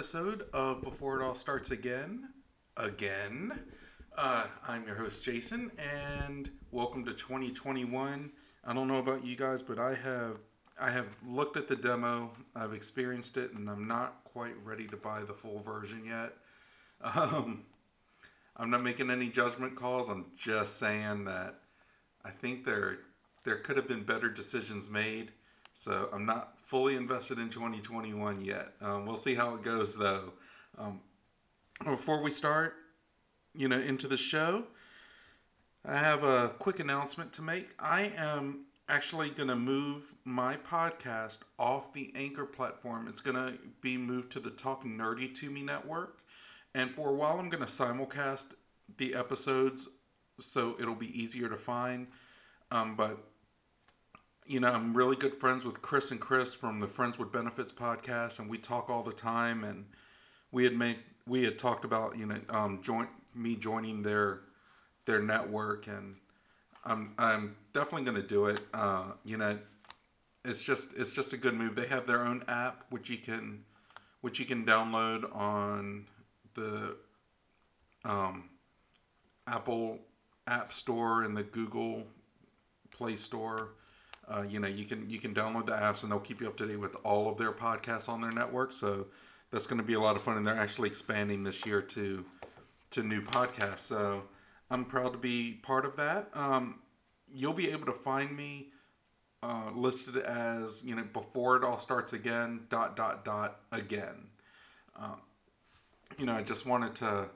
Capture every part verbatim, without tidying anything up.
episode of Before It All Starts Again. Again. Uh, I'm your host, Jason, and welcome to twenty twenty-one. I don't know about you guys, but I have I have looked at the demo, I've experienced it, and I'm not quite ready to buy the full version yet. Um, I'm not making any judgment calls. I'm just saying that I think there there could have been better decisions made. So I'm not fully invested in twenty twenty-one yet. Um, we'll see how it goes though. Um, before we start, you know, into the show, I have a quick announcement to make. I am actually going to move my podcast off the Anchor platform. It's going to be moved to the Talk Nerdy to Me network. And for a while, I'm going to simulcast the episodes so it'll be easier to find. Um, but you know, I'm really good friends with Chris and Chris from the Friends with Benefits podcast, and we talk all the time. And we had made we had talked about you know um, joint me joining their their network, and I'm I'm definitely going to do it. Uh, you know, it's just it's just a good move. They have their own app which you can which you can download on the um, Apple App Store and the Google Play Store. Uh, you know, you can you can download the apps and they'll keep you up to date with all of their podcasts on their network. So that's going to be a lot of fun, and they're actually expanding this year to to new podcasts. So I'm proud to be part of that. Um, you'll be able to find me uh, listed as you know before it all starts again. Dot dot dot again. Uh, you know, I just wanted to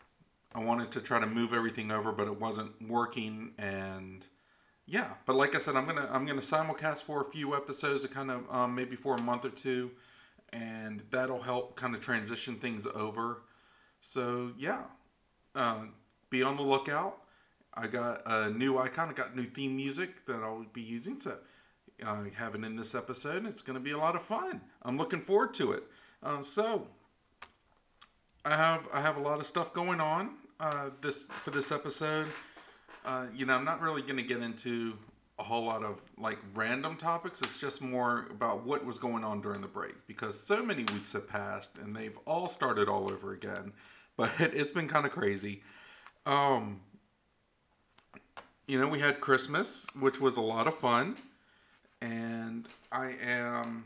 I wanted to try to move everything over, but it wasn't working, and yeah, but like I said, I'm gonna I'm gonna simulcast for a few episodes, to kind of um, maybe for a month or two, and that'll help kind of transition things over. So yeah, uh, be on the lookout. I got a new icon. I got new theme music that I'll be using. So I have it in this episode. It's gonna be a lot of fun. I'm looking forward to it. Uh, so I have I have a lot of stuff going on uh, this for this episode. Uh, you know, I'm not really going to get into a whole lot of like random topics. It's just more about what was going on during the break, because so many weeks have passed and they've all started all over again. But it's been kind of crazy. Um, you know, we had Christmas, which was a lot of fun, and I am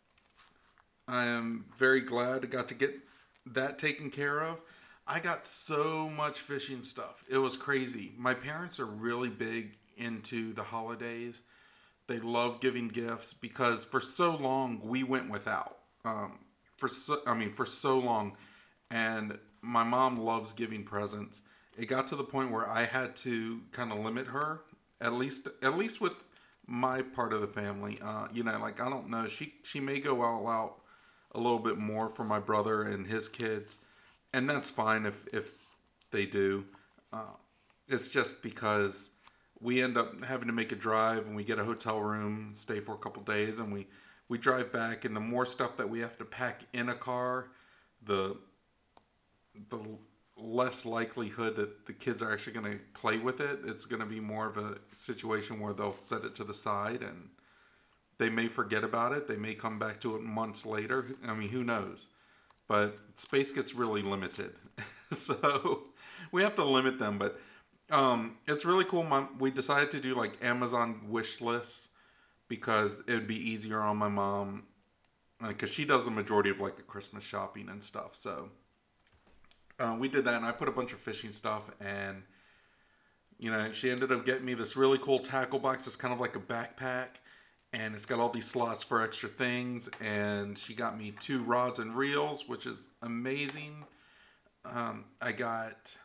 I am very glad I got to get that taken care of. I got so much fishing stuff. It was crazy. My parents are really big into the holidays. They love giving gifts because for so long we went without. Um, for so, I mean, for so long, and my mom loves giving presents. It got to the point where I had to kind of limit her, at least at least with my part of the family. Uh, you know, like I don't know, she she may go all out a little bit more for my brother and his kids, and that's fine if if they do. Uh, it's just because we end up having to make a drive, and we get a hotel room, stay for a couple days, and we we drive back. And the more stuff that we have to pack in a car, the the less likelihood that the kids are actually going to play with it. It's going to be more of a situation where they'll set it to the side, and they may forget about it. They may come back to it months later. I mean, who knows? But space gets really limited. So we have to limit them. But um, it's really cool. My, we decided to do like Amazon wish lists because it would be easier on my mom, because she does the majority of like the Christmas shopping and stuff. So uh, we did that, and I put a bunch of fishing stuff, and you know, she ended up getting me this really cool tackle box. It's kind of like a backpack, and it's got all these slots for extra things. And she got me two rods and reels, which is amazing. Um, I got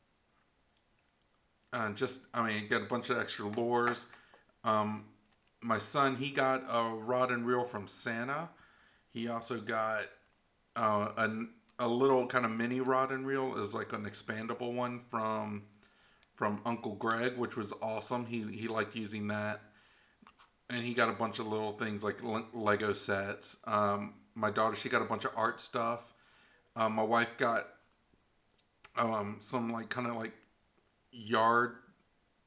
uh, just, I mean, got a bunch of extra lures. Um, my son, he got a rod and reel from Santa. He also got uh, a, a little kind of mini rod and reel, is like an expandable one from from Uncle Greg, which was awesome. He he liked using that. And he got a bunch of little things like Lego sets. Um, my daughter, she got a bunch of art stuff. Um, my wife got um, some like kind of like yard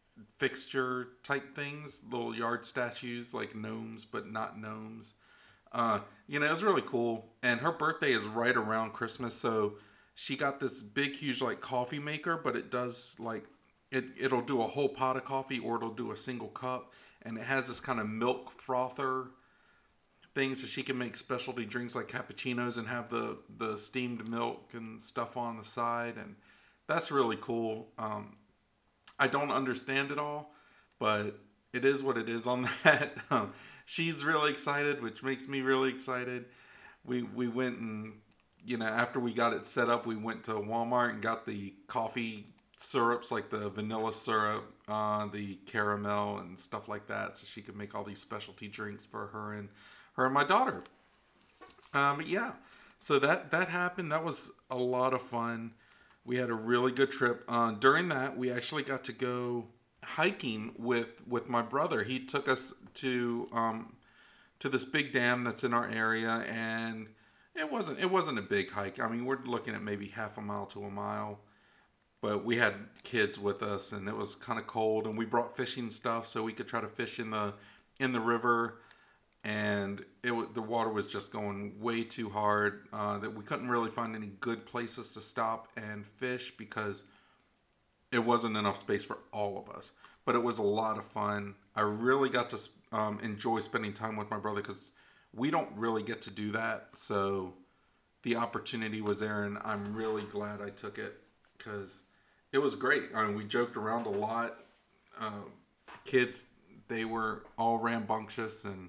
fixture type things, little yard statues like gnomes, but not gnomes. Uh, you know, it was really cool. And her birthday is right around Christmas, so she got this big, huge like coffee maker, but it does like it. It'll do a whole pot of coffee, or it'll do a single cup, and it has this kind of milk frother thing, so she can make specialty drinks like cappuccinos and have the the steamed milk and stuff on the side, and that's really cool. Um, I don't understand it all, but it is what it is on that. Um, she's really excited, which makes me really excited. We we went and you know after we got it set up, we went to Walmart and got the coffee syrups like the vanilla syrup, uh, the caramel and stuff like that, so she could make all these specialty drinks for her and her and my daughter. Um, but yeah, so that that happened. That was a lot of fun. We had a really good trip. Uh, during that, we actually got to go hiking with with my brother. He took us to um, to this big dam that's in our area, and it wasn't it wasn't a big hike. I mean, we're looking at maybe half a mile to a mile, but we had kids with us, and it was kind of cold, and we brought fishing stuff so we could try to fish in the in the river. And it the water was just going way too hard, uh, that we couldn't really find any good places to stop and fish because it wasn't enough space for all of us. But it was a lot of fun. I really got to um, enjoy spending time with my brother because we don't really get to do that. So the opportunity was there, and I'm really glad I took it because it was great. I mean, we joked around a lot. Uh, kids, they were all rambunctious, and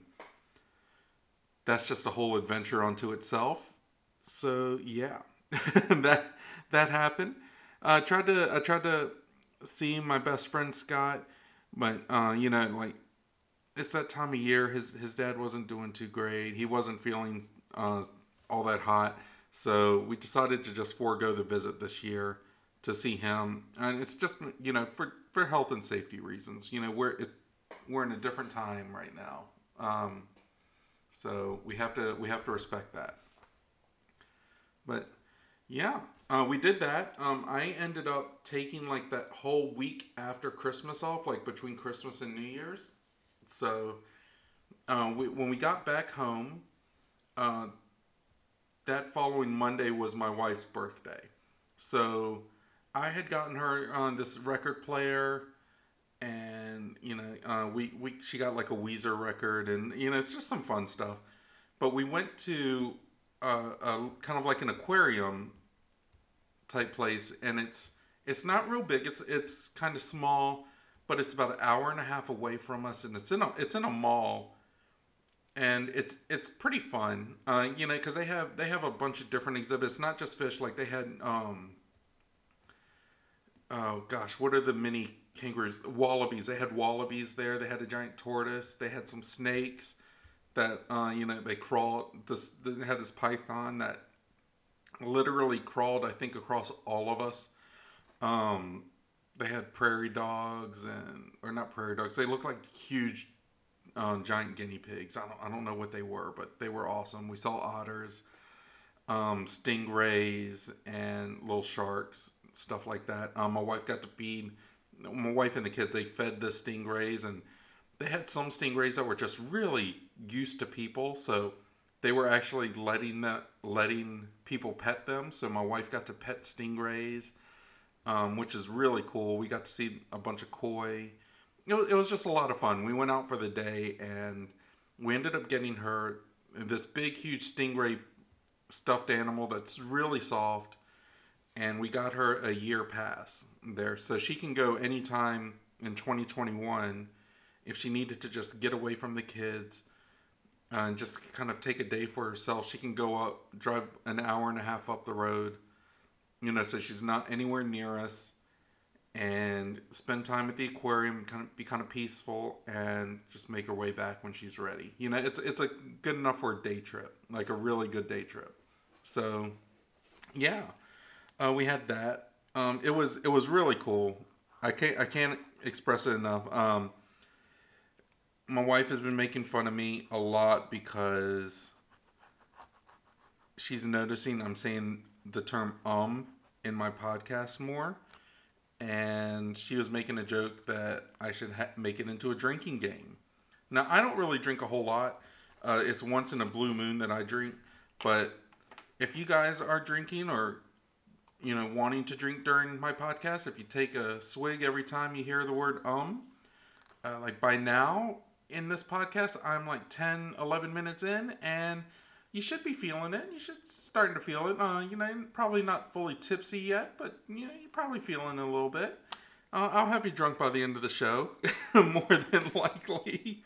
that's just a whole adventure unto itself. So yeah, that that happened. I uh, tried to I tried to see my best friend Scott, but uh, you know, like it's that time of year. His his dad wasn't doing too great. He wasn't feeling uh, all that hot, so we decided to just forego the visit this year to see him. And it's just you know for for health and safety reasons. You know, we're it's we're in a different time right now. Um, so we have to we have to respect that. But yeah, uh, we did that. Um, I ended up taking like that whole week after Christmas off, like between Christmas and New Year's. So uh, we, when we got back home, uh, that following Monday was my wife's birthday. So I had gotten her on this record player, and you know, uh, we we she got like a Weezer record, and you know, it's just some fun stuff. But we went to uh, a kind of like an aquarium type place, and it's it's not real big. It's it's kind of small, but it's about an hour and a half away from us, and it's in a it's in a mall, and it's it's pretty fun. Uh, you know, because they have they have a bunch of different exhibits, not just fish. Like they had um, oh gosh, what are the mini kangaroos? Wallabies. They had wallabies there. They had a giant tortoise. They had some snakes that uh, you know they crawled. This they had this python that literally crawled, I think, across all of us. Um, they had prairie dogs and or not prairie dogs. They looked like huge, uh, giant guinea pigs. I don't I don't know what they were, but they were awesome. We saw otters, um, stingrays, and little sharks, stuff like that. Um, my wife got to feed. My wife and the kids, they fed the stingrays, and they had some stingrays that were just really used to people, so they were actually letting that letting people pet them. So my wife got to pet stingrays, um, which is really cool. We got to see a bunch of koi. It was, it was just a lot of fun. We went out for the day, and we ended up getting her this big, huge stingray stuffed animal that's really soft, and we got her a year pass there, so she can go anytime in twenty twenty-one if she needed to just get away from the kids uh, and just kind of take a day for herself. She can go up, drive an hour and a half up the road, you know, so she's not anywhere near us, and spend time at the aquarium, kind of be kind of peaceful, and just make her way back when she's ready. You know, it's it's a good enough for a day trip, like a really good day trip. So, yeah, uh, we had that. Um, it was it was really cool. I can't I can't express it enough. Um, my wife has been making fun of me a lot because she's noticing I'm saying the term um in my podcast more, and she was making a joke that I should ha- make it into a drinking game. Now, I don't really drink a whole lot. Uh, it's once in a blue moon that I drink. But if you guys are drinking or you know wanting to drink during my podcast, if you take a swig every time you hear the word um, uh, like by now in this podcast, I'm like ten, eleven minutes in, and you should be feeling it. You should starting to feel it. Uh, you know, probably not fully tipsy yet, but you know, you're probably feeling it a little bit. Uh, I'll have you drunk by the end of the show, more than likely.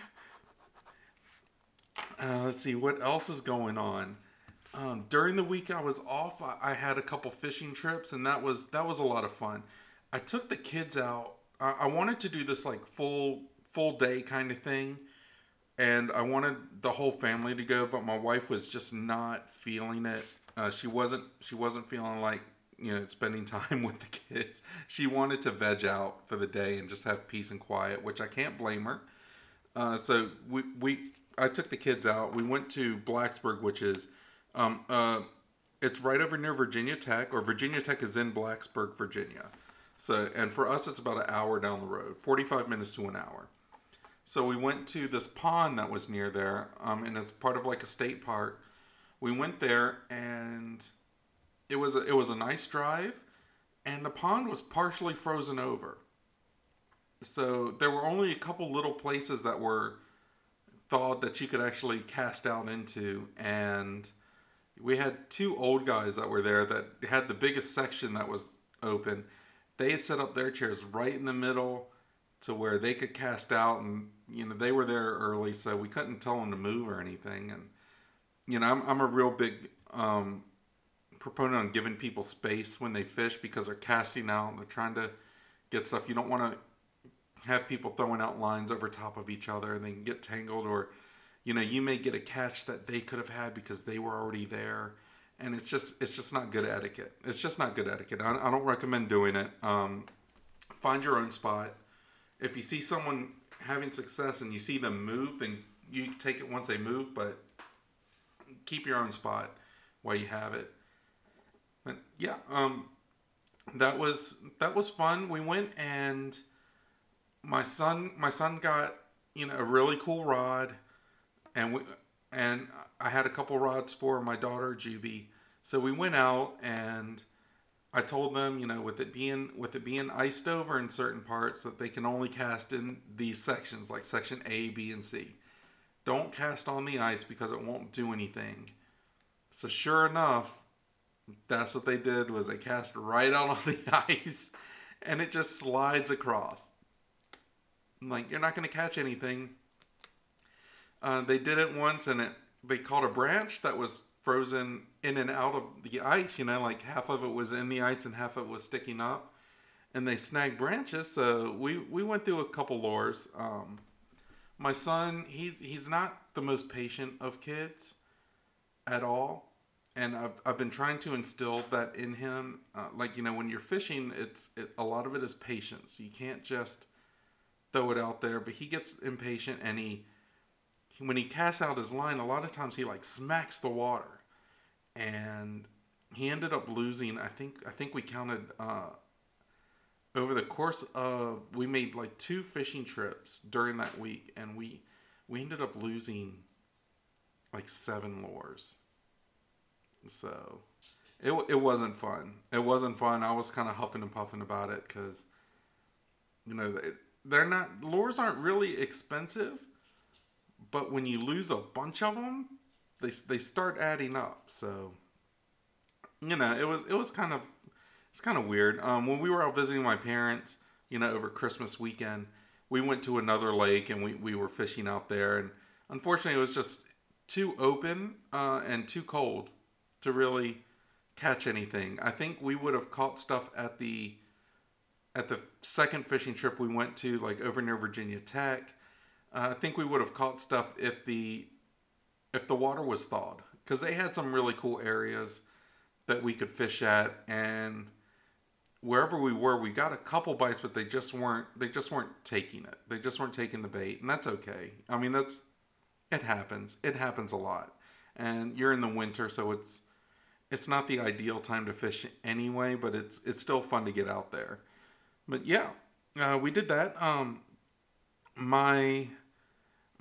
Uh, let's see what else is going on. Um, during the week I was off, I, I had a couple fishing trips, and that was that was a lot of fun. I took the kids out. I, I wanted to do this like full full day kind of thing, and I wanted the whole family to go, but my wife was just not feeling it. Uh, she wasn't she wasn't feeling like you know spending time with the kids. She wanted to veg out for the day and just have peace and quiet, which I can't blame her. Uh, so we we I took the kids out. We went to Blacksburg, which is um, uh, it's right over near Virginia Tech, or Virginia Tech is in Blacksburg, Virginia. So and for us, it's about an hour down the road, forty-five minutes to an hour. So we went to this pond that was near there, um, and it's part of like a state park. We went there, and it was a, it was a nice drive, and the pond was partially frozen over. So there were only a couple little places that were thawed that you could actually cast out into, and we had two old guys that were there that had the biggest section that was open. They set up their chairs right in the middle to where they could cast out, and you know they were there early, so we couldn't tell them to move or anything. And you know I'm I'm a real big um, proponent on giving people space when they fish because they're casting out and they're trying to get stuff. You don't want to have people throwing out lines over top of each other and they can get tangled, or you know you may get a catch that they could have had because they were already there, and it's just it's just not good etiquette. It's just not good etiquette. I, I don't recommend doing it. Um, find your own spot. If you see someone having success and you see them move, then you take it once they move, but keep your own spot while you have it. But yeah, um, that was that was fun. We went, and my son my son got you know a really cool rod, and we and I had a couple rods for my daughter Juby. So we went out, and I told them, you know, with it being with it being iced over in certain parts, that they can only cast in these sections, like section A, B, and C. Don't cast on the ice because it won't do anything. So sure enough, that's what they did, was they cast right out on the ice, and it just slides across. Like, you're not going to catch anything. Uh, they did it once, and it they caught a branch that was frozen in and out of the ice. You know, like half of it was in the ice and half of it was sticking up. And they snagged branches. So we, we went through a couple lures. Um, my son, he's he's not the most patient of kids at all. And I've, I've been trying to instill that in him. Uh, like, you know, when you're fishing, it's it, a lot of it is patience. You can't just throw it out there. But he gets impatient, and he when he casts out his line, a lot of times he like smacks the water, and he ended up losing. I think I think we counted uh, over the course of we made like two fishing trips during that week, and we we ended up losing like seven lures. So it it wasn't fun. It wasn't fun. I was kind of huffing and puffing about it because you know it, they're not lures aren't really expensive. But when you lose a bunch of them, they they start adding up. So, you know, it was it was kind of it's kind of weird. Um, when we were out visiting my parents, you know, over Christmas weekend, we went to another lake and we, we were fishing out there, and unfortunately, it was just too open uh, and too cold to really catch anything. I think we would have caught stuff at the at the second fishing trip we went to, like over near Virginia Tech. Uh, I think we would have caught stuff if the if the water was thawed, because they had some really cool areas that we could fish at, and wherever we were, we got a couple bites, but they just weren't they just weren't taking it. They just weren't taking the bait, and that's okay. I mean, that's it happens. It happens a lot, and you're in the winter, so it's it's not the ideal time to fish anyway, but it's it's still fun to get out there. But yeah, uh, we did that. Um, my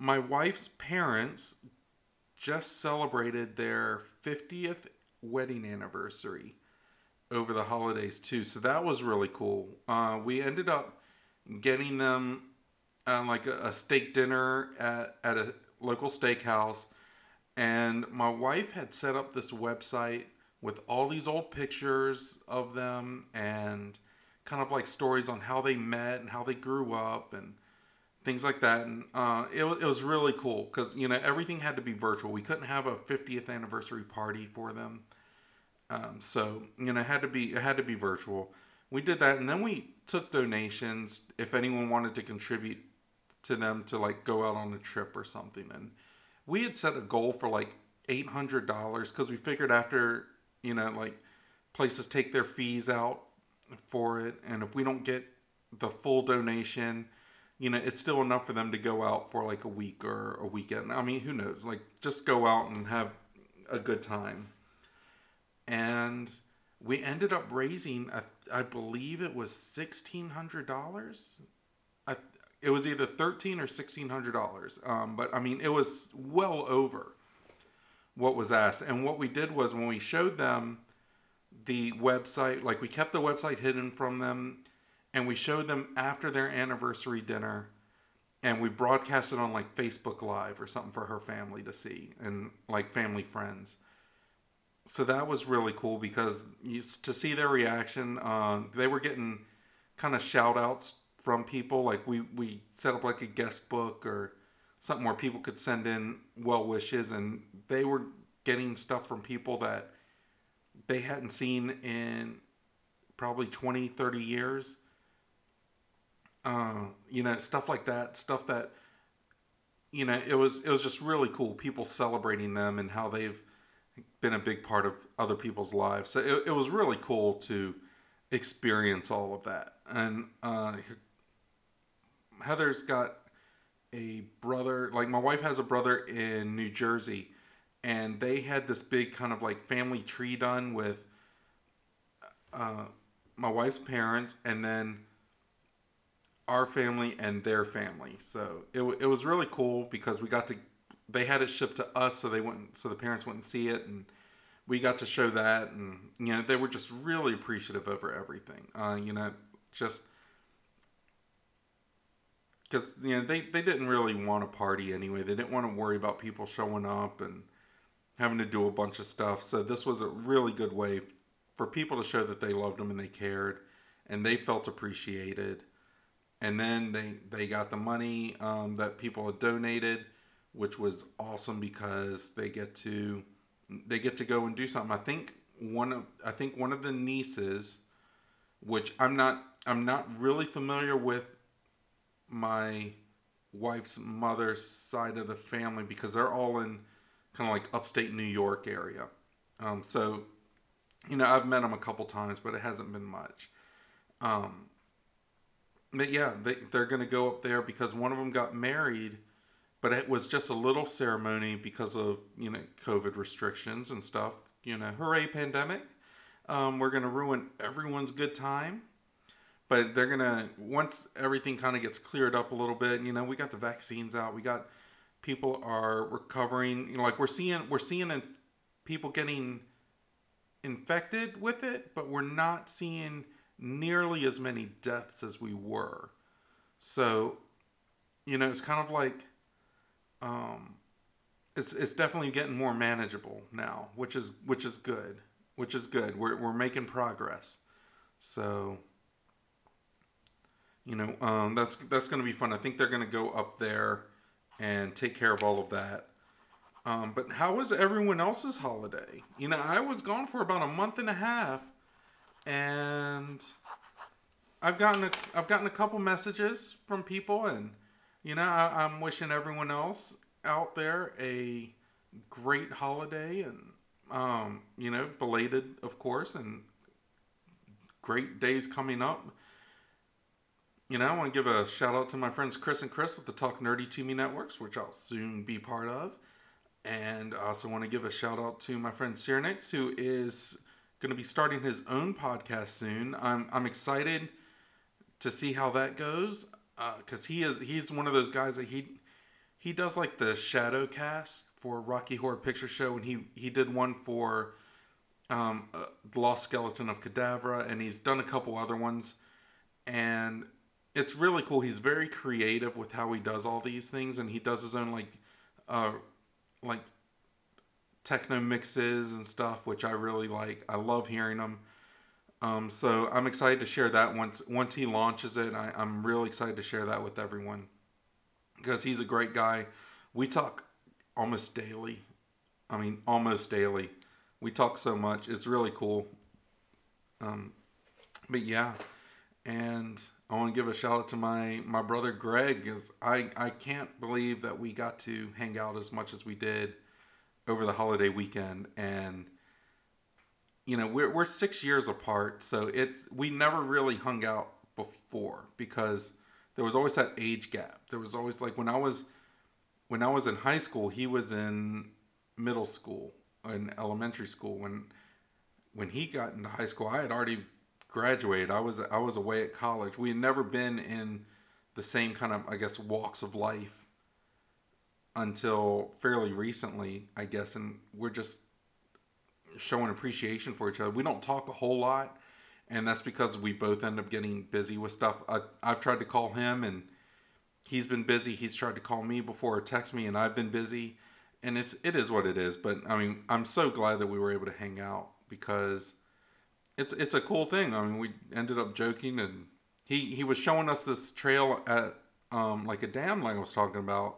my wife's parents just celebrated their fiftieth wedding anniversary over the holidays too, so that was really cool. Uh, we ended up getting them uh, like a, a steak dinner at, at a local steakhouse, and my wife had set up this website with all these old pictures of them and kind of like stories on how they met and how they grew up and things like that. And uh, it, it was really cool because, you know, everything had to be virtual. We couldn't have a fiftieth anniversary party for them. Um, so, you know, it had to be, it had to be virtual. We did that. And then we took donations if anyone wanted to contribute to them to like go out on a trip or something. And we had set a goal for like eight hundred dollars because we figured after, you know, like places take their fees out for it. And if we don't get the full donation, you know, it's still enough for them to go out for like a week or a weekend. I mean, who knows? Like, just go out and have a good time. And we ended up raising, I, I believe it was sixteen hundred dollars. I, it was either thirteen hundred dollars or sixteen hundred dollars. Um, but, I mean, it was well over what was asked. And what we did was when we showed them the website, like we kept the website hidden from them, and we showed them after their anniversary dinner, and we broadcast it on like Facebook Live or something for her family to see and like family friends. So that was really cool because you, to see their reaction, uh, they were getting kind of shout outs from people. Like we, we set up like a guest book or something where people could send in well wishes, and they were getting stuff from people that they hadn't seen in probably twenty, thirty years. Uh, you know, stuff like that, stuff that, you know, it was, it was just really cool. People celebrating them and how they've been a big part of other people's lives. So it, it was really cool to experience all of that. And, uh, Heather's got a brother, like my wife has a brother in New Jersey, and they had this big kind of like family tree done with, uh, my wife's parents and then our family and their family. So it, it was really cool because we got to, they had it shipped to us so they wouldn't, so the parents wouldn't see it, and we got to show that, and you know, they were just really appreciative over everything. Uh, you know, just because, you know, they, they didn't really want a party anyway. They didn't want to worry about people showing up and having to do a bunch of stuff. So this was a really good way for people to show that they loved them and they cared and they felt appreciated. And then they, they got the money um, that people had donated, which was awesome because they get to they get to go and do something. I think one of I think one of the nieces, which I'm not I'm not really familiar with my wife's mother's side of the family because they're all in kind of like upstate New York area. Um, so, you know, I've met them a couple times, but it hasn't been much. Um, but yeah, they, they're going to go up there because one of them got married, but it was just a little ceremony because of, you know, COVID restrictions and stuff. You know, hooray pandemic. Um, we're going to ruin everyone's good time. But they're going to, once everything kind of gets cleared up a little bit, you know, we got the vaccines out. We got, people are recovering. You know, like we're seeing, we're seeing in, people getting infected with it, but we're not seeing nearly as many deaths as we were. So, you know, it's kind of like, um, it's it's definitely getting more manageable now, which is which is good, which is good. We're we're making progress. So, you know, um, that's that's going to be fun. I think they're going to go up there and take care of all of that. Um, but how was everyone else's holiday? You know, I was gone for about a month and a half, and I've gotten a I've gotten a couple messages from people, and you know, I, I'm wishing everyone else out there a great holiday, and um, you know, belated, of course, and great days coming up. You know, I want to give a shout out to my friends Chris and Chris with the Talk Nerdy to Me Networks, which I'll soon be part of. And I also want to give a shout out to my friend Cyrenix, who is going to be starting his own podcast soon. I'm I'm excited to see how that goes because uh, he is he's one of those guys that he he does like the shadow cast for Rocky Horror Picture Show, and he he did one for um, uh, The Lost Skeleton of Cadavra, and he's done a couple other ones, and it's really cool. He's very creative with how he does all these things, and he does his own like uh, like techno mixes and stuff, which I really like. I love hearing them. Um, so I'm excited to share that once once he launches it. I, I'm really excited to share that with everyone because he's a great guy. We talk almost daily. I mean, almost daily. We talk so much. It's really cool. Um, but yeah, and I want to give a shout out to my my brother Greg. Because I I can't believe that we got to hang out as much as we did over the holiday weekend. And you know, we're we're six years apart, so it's we never really hung out before because there was always that age gap. There was always like when I was when I was in high school, he was in middle school in elementary school. When when he got into high school, I had already graduated. I was I was away at college. We had never been in the same kind of, I guess, walks of life until fairly recently, I guess, and we're just showing appreciation for each other. We don't talk a whole lot, and that's because we both end up getting busy with stuff. I, I've tried to call him, and he's been busy. He's tried to call me before or text me, and I've been busy. And it's it is what it is. But I mean, I'm so glad that we were able to hang out because it's it's a cool thing. I mean, we ended up joking, and he he was showing us this trail at um like a dam, like I was talking about,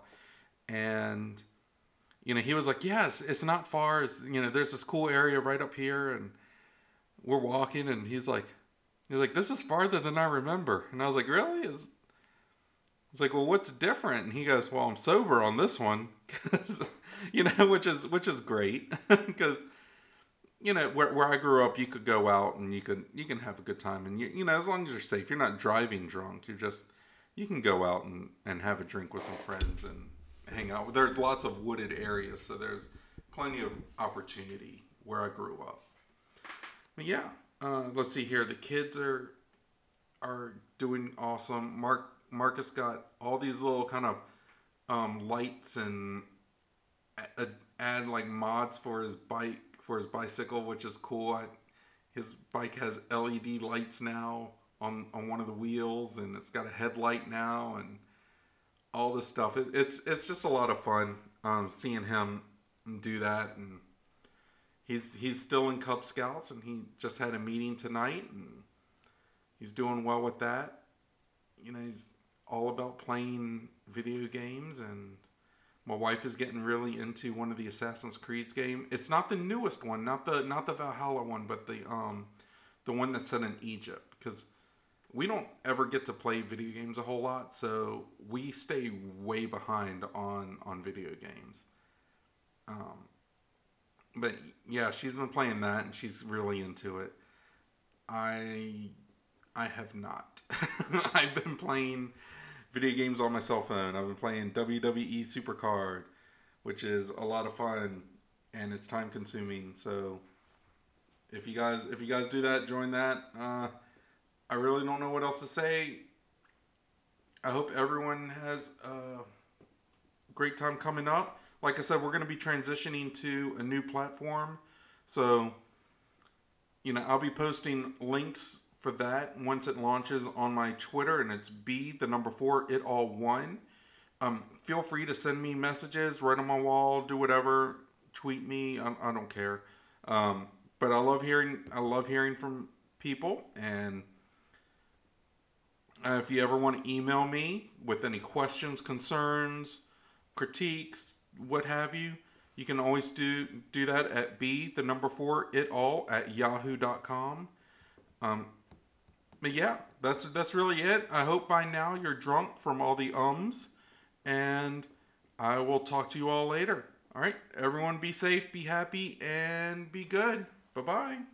and you know, he was like, "Yes, it's, it's not far. It's, you know, there's this cool area right up here, and we're walking." And he's like, "He's like, this is farther than I remember." And I was like, "Really?" Is It's like, "Well, what's different?" And he goes, "Well, I'm sober on this one," because you know, which is which is great because you know where where I grew up, you could go out and you could you can have a good time, and you you know as long as you're safe, you're not driving drunk. You're just you can go out and and have a drink with some friends and hang out. There's lots of wooded areas, so there's plenty of opportunity where I grew up. But yeah, uh, let's see here. The kids are are doing awesome. Mark Marcus got all these little kind of um, lights and a, add like mods for his bike for his bicycle, which is cool. I, his bike has L E D lights now on on one of the wheels, and it's got a headlight now, and all this stuff. It, it's it's just a lot of fun um, seeing him do that, and he's he's still in Cub Scouts, and he just had a meeting tonight, and he's doing well with that. You know, he's all about playing video games, and my wife is getting really into one of the Assassin's Creed game. It's not the newest one, not the not the Valhalla one, but the um the one that's set in Egypt, because we don't ever get to play video games a whole lot, so we stay way behind on on video games. Um, but yeah, she's been playing that, and she's really into it. I I have not. I've been playing video games on my cell phone. I've been playing W W E Supercard, which is a lot of fun, and it's time consuming. So if you guys if you guys do that, join that. Uh, I really don't know what else to say. I hope everyone has a great time coming up. Like I said, we're going to be transitioning to a new platform. So, you know, I'll be posting links for that once it launches on my Twitter, and it's B, the number four, it all one. Um, feel free to send me messages, write on my wall, do whatever, tweet me. I, I don't care. Um, but I love hearing, I love hearing from people, and Uh, if you ever want to email me with any questions, concerns, critiques, what have you, you can always do do that at b the number four it all at yahoo dot com. Um, but yeah, that's that's really it. I hope by now you're drunk from all the ums, and I will talk to you all later. All right, everyone, be safe, be happy, and be good. Bye bye.